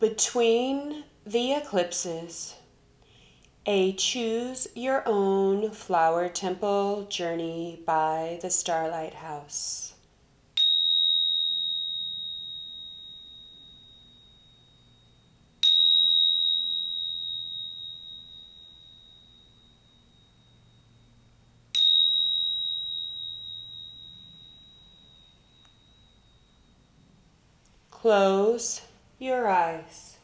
Between the eclipses, a choose your own flower temple journey by the Starlight House. Close your eyes.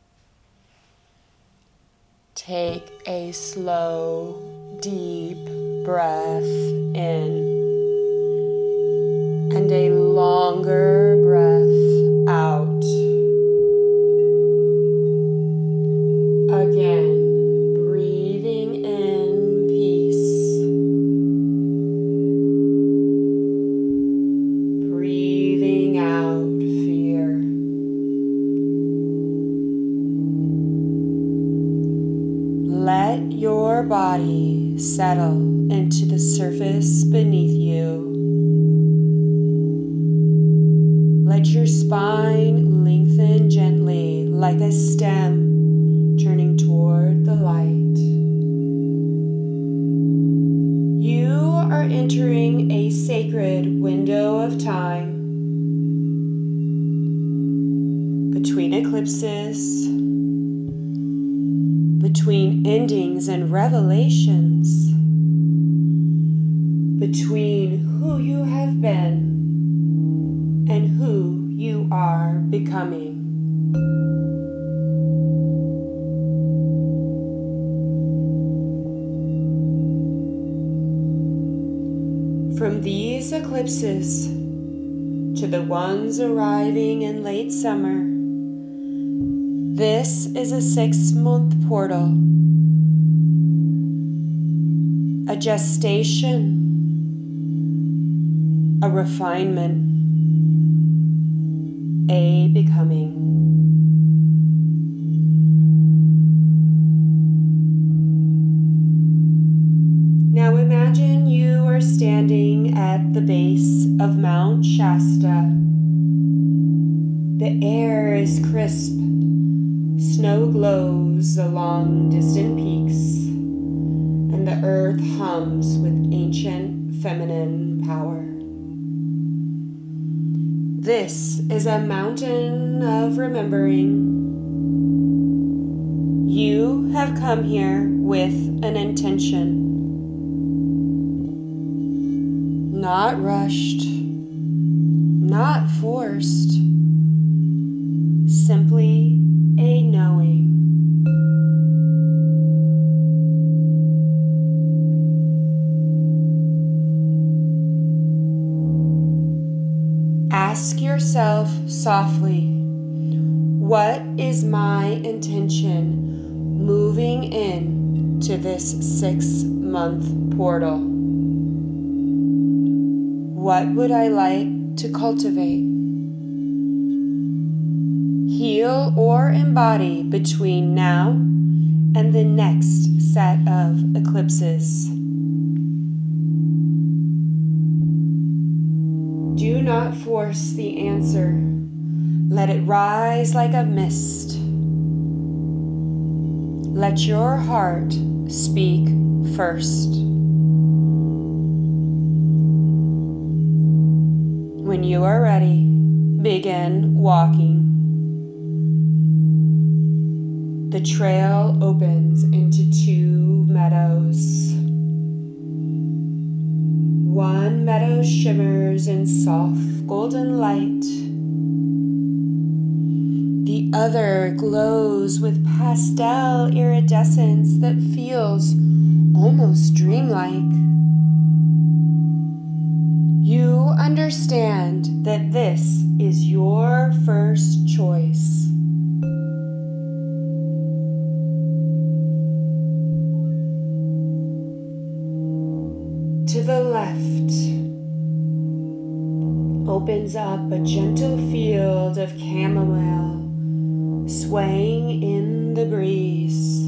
Take a slow, deep breath in and a longer breath out. Again, breathing in peace. Breathing out fear. Let your body settle into the surface beneath you. Let your spine lengthen gently like a stem turning toward the light. You are entering a sacred window of time between eclipses, between endings and revelations, between who you have been and who you are becoming. From these eclipses to the ones arriving in late summer, this is a 6-month portal, a gestation, a refinement, a becoming. Now imagine you are standing at the base of Mount Shasta. The air is crisp. Snow glows along distant peaks, and the earth hums with ancient feminine power. This is a mountain of remembering. You have come here with an intention. Not rushed, not forced, simply a knowing. Ask yourself softly, what is my intention moving in to this 6-month portal? What would I like to cultivate, heal, or embody between now and the next set of eclipses? Do not force the answer. Let it rise like a mist. Let your heart speak first. When you are ready, begin walking. The trail opens into 2 meadows. One meadow shimmers in soft golden light. The other glows with pastel iridescence that feels almost dreamlike. You understand that this is your first choice. To the left opens up a gentle field of chamomile swaying in the breeze.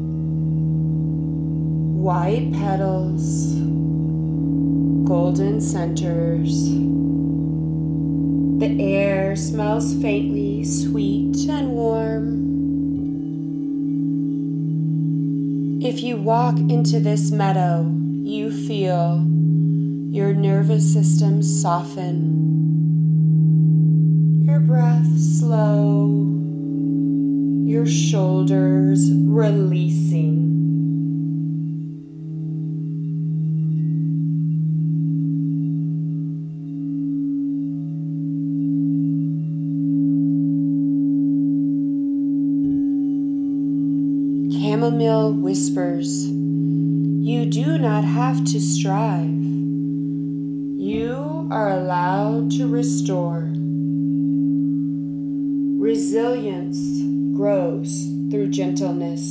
White petals, golden centers. The air air smells faintly sweet and warm. If you walk into this meadow, you feel your nervous system soften, your breath slow, your shoulders releasing. Chamomile whispers, you do not have to strive. You are allowed to restore. Resilience grows through gentleness.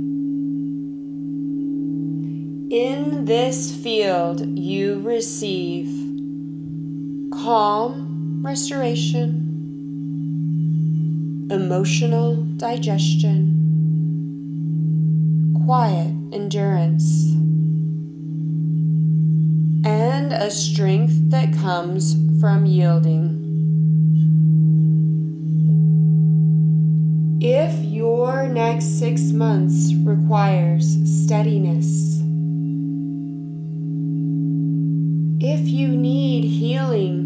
In this field, you receive calm restoration, emotional digestion, quiet endurance, and a strength that comes from yielding. If your next 6 months requires steadiness, if you need healing,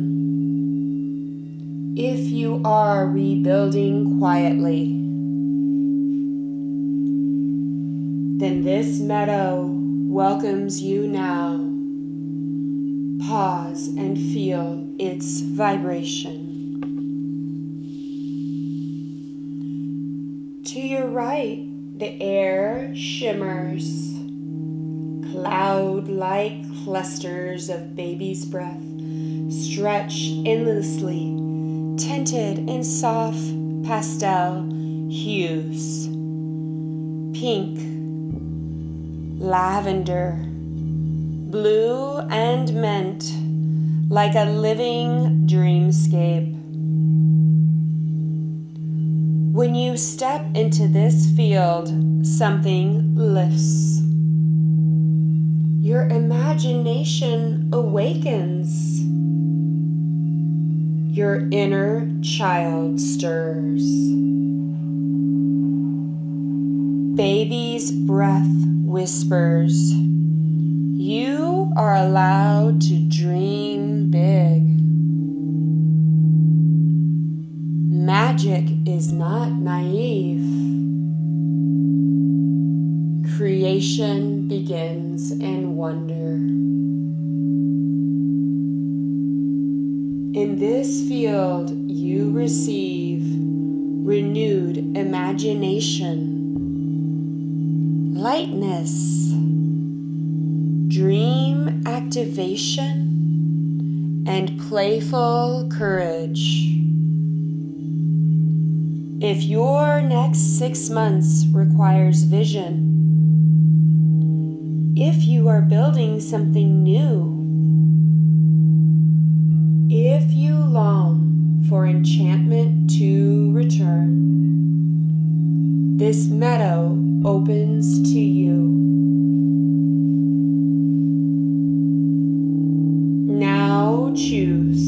if you are rebuilding quietly, then this meadow welcomes you now. Pause and feel its vibration. To your right, the air shimmers. Cloud-like clusters of baby's breath stretch endlessly, tinted in soft pastel hues. Pink, lavender, blue, and mint, like a living dreamscape. When you step into this field, something lifts. Your imagination awakens. Your inner child stirs. Baby's breath whispers, you are allowed to dream big. Magic is not naive. Creation begins in wonder. In this field, you receive renewed imagination, lightness, dream activation, and playful courage. If your next 6 months requires vision, if you are building something new, if you long for enchantment to return, this meadow opens to you. Now choose.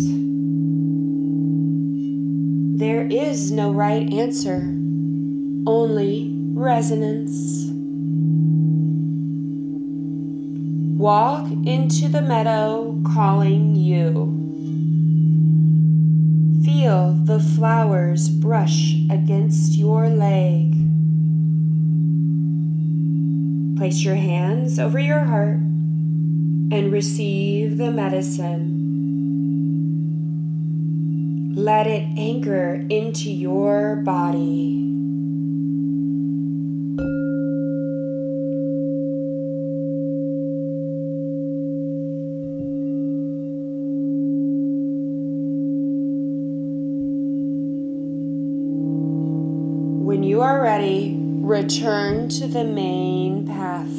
There is no right answer, only resonance. Walk into the meadow calling you. Feel the flowers brush against your leg. Place your hands over your heart and receive the medicine. Let it anchor into your body. When you are ready, return to the main path.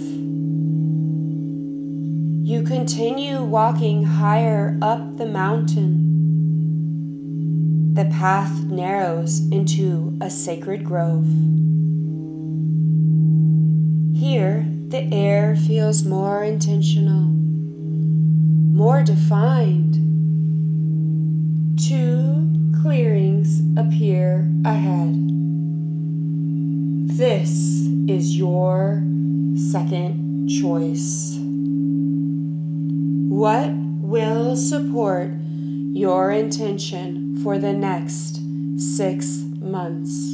You continue walking higher up the mountain. The path narrows into a sacred grove. Here, the air feels more intentional, more defined. 2 clearings appear ahead. This is your second choice. What will support your intention for the next 6 months?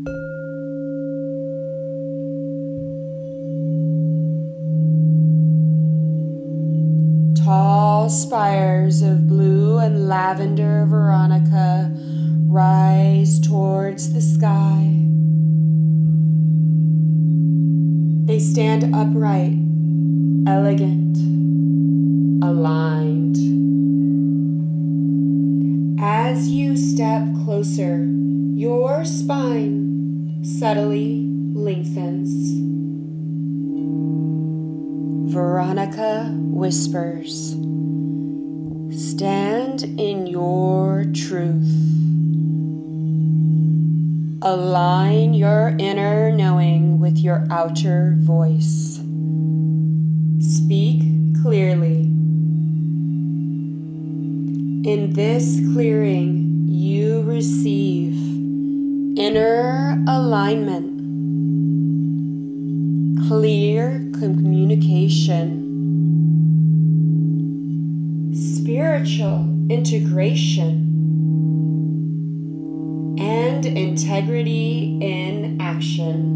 Tall spires of blue and lavender veronica rise towards the sky. They stand upright, elegant, aligned. As you step closer, your spine subtly lengthens. Veronica whispers, "Stand in your truth. Align your inner knowing with your outer voice. Speak clearly. In this clearing, you receive inner alignment, clear communication, spiritual integration, and integrity in action.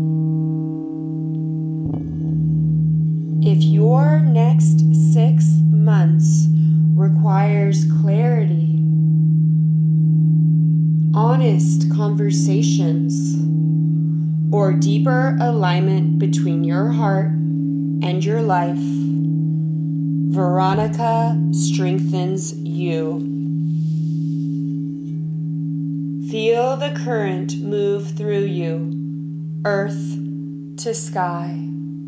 If your next 6 months requires clarity, honest conversations, or deeper alignment between your heart and your life, Veronica strengthens you. Feel the current move through you, earth to sky.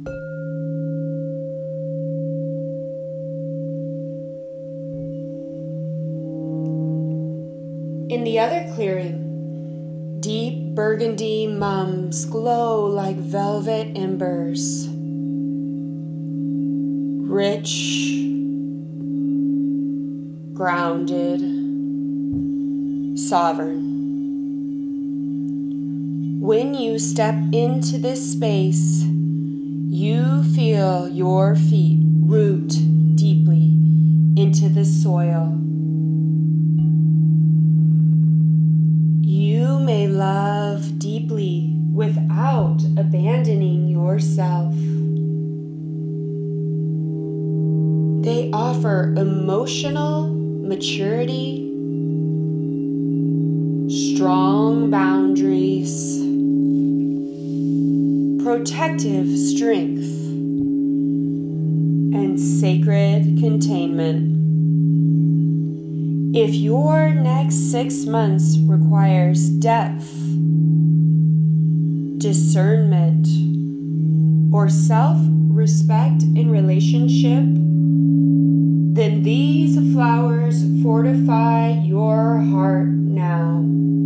In the other clearing, deep burgundy mums glow like velvet embers. Rich, grounded, sovereign. When you step into this space, you feel your feet root deeply into the soil. You may love deeply without abandoning yourself. They offer emotional maturity, strong boundaries, protective strength, and sacred containment. If your next 6 months requires depth, discernment, or self-respect in relationship, then these flowers fortify your heart now.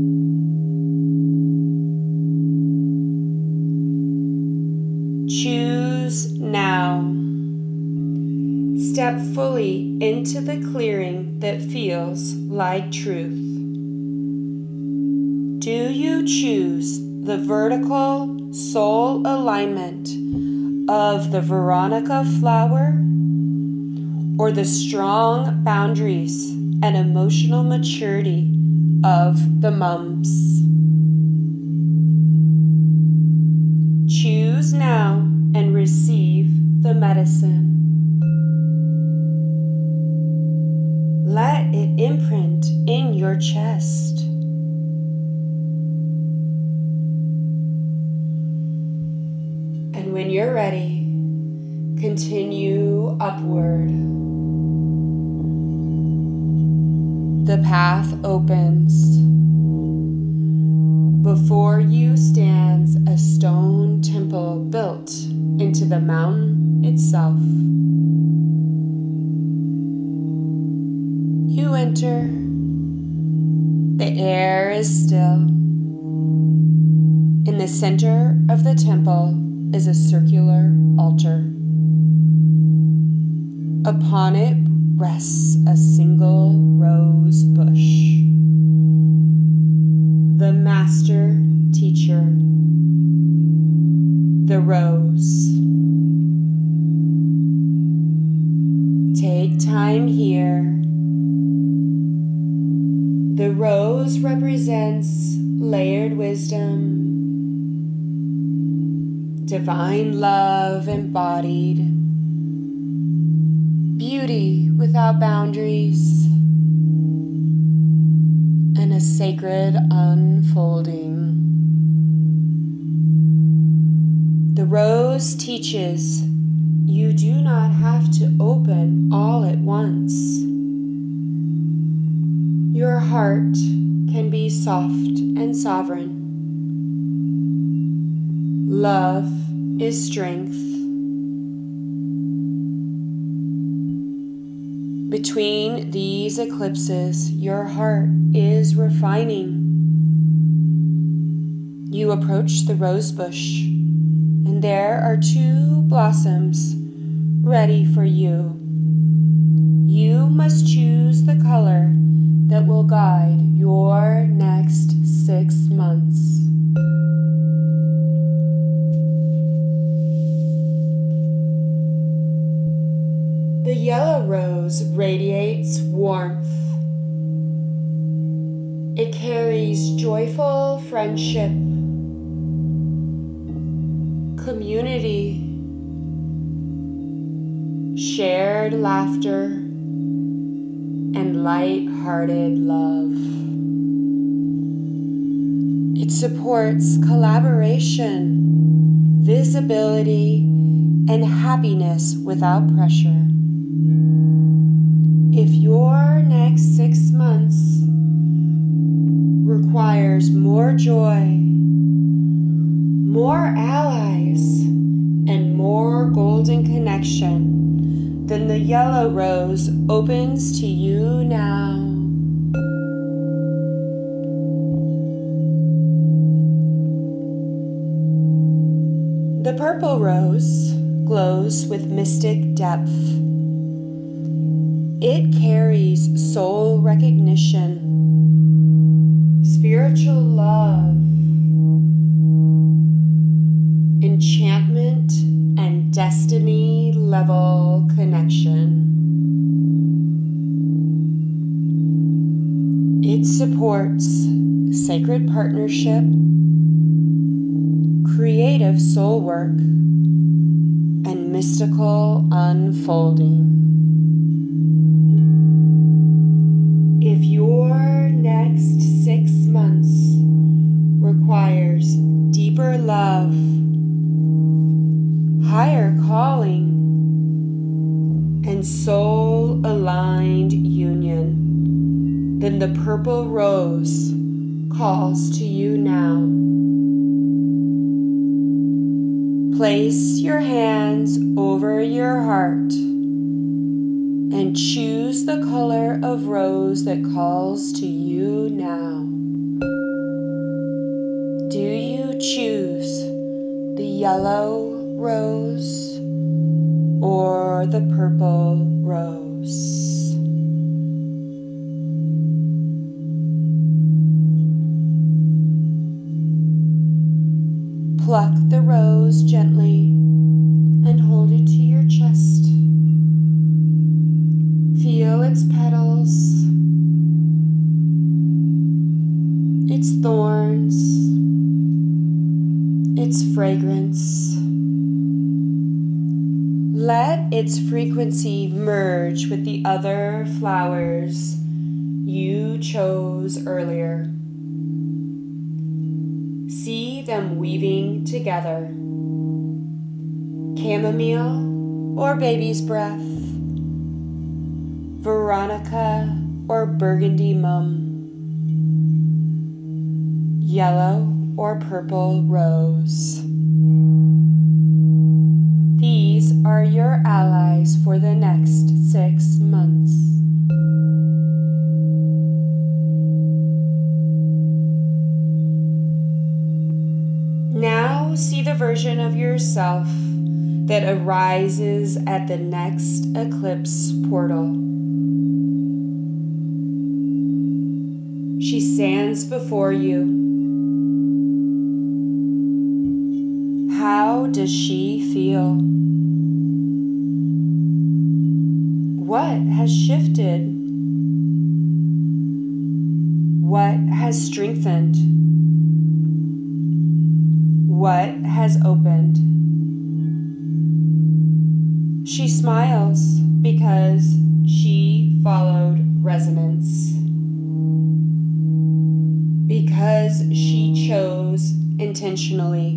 Choose now. Step fully into the clearing that feels like truth. Do you choose the vertical soul alignment of the Veronica flower, or the strong boundaries and emotional maturity of the mums? Choose now and receive the medicine. Let it imprint in your chest. And when you're ready, continue upward. The path opens. Before you stands a stone temple built into the mountain itself. You enter. The air is still. In the center of the temple is a circular altar. Upon it rests a single rose bush. the master teacher, the rose. Take time here. The rose represents layered wisdom, divine love embodied, beauty without boundaries, and a sacred unfolding. The rose teaches you do not have to open all at once. Your heart can be soft and sovereign. Love is strength. Between these eclipses, your heart is refining. You approach the rose bush, and there are 2 blossoms ready for you. You must choose the color that will guide your next 6 months. The yellow rose radiates warmth. It carries joyful friendship, community, shared laughter, and light-hearted love. It supports collaboration, visibility, and happiness without pressure. If your next 6 months requires more joy, more allies, and more golden connection, then the yellow rose opens to you now. The purple rose glows with mystic depth. It carries soul recognition, spiritual love, enchantment, and destiny level connection. It supports sacred partnership, creative soul work, and mystical unfolding. If your next 6 months requires deeper love, higher calling, and soul-aligned union, then the purple rose calls to you now. Place your hands over your heart and choose the color of rose that calls to you now. Do you choose the yellow rose or the purple rose? Pluck the rose gently and hold it to your chest. Feel its petals, its thorns, its fragrance. Let its frequency merge with the other flowers you chose earlier. See them weaving together. Chamomile or baby's breath, Veronica or burgundy mum, yellow or purple rose. These are your allies for the next 6 months. Now see the version of yourself that arises at the next eclipse portal. She stands before you, How does she feel? What has shifted? What has strengthened? What has opened? She smiles because she followed resonance. Because she chose intentionally.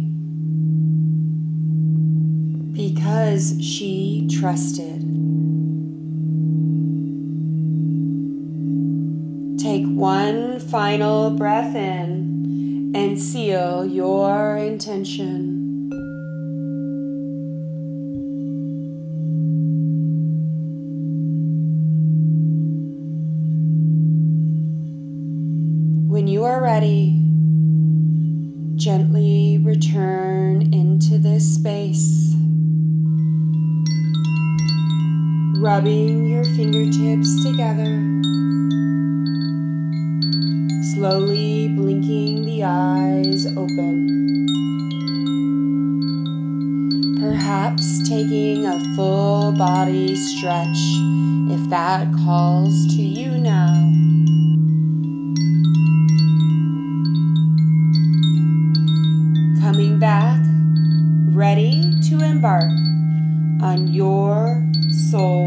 Because she trusted. Take one final breath in and seal your intention. When you are ready, gently return into this space, rubbing your fingertips together, slowly blinking the eyes open, perhaps taking a full body stretch if that calls to you now. Coming back, ready to embark on your soul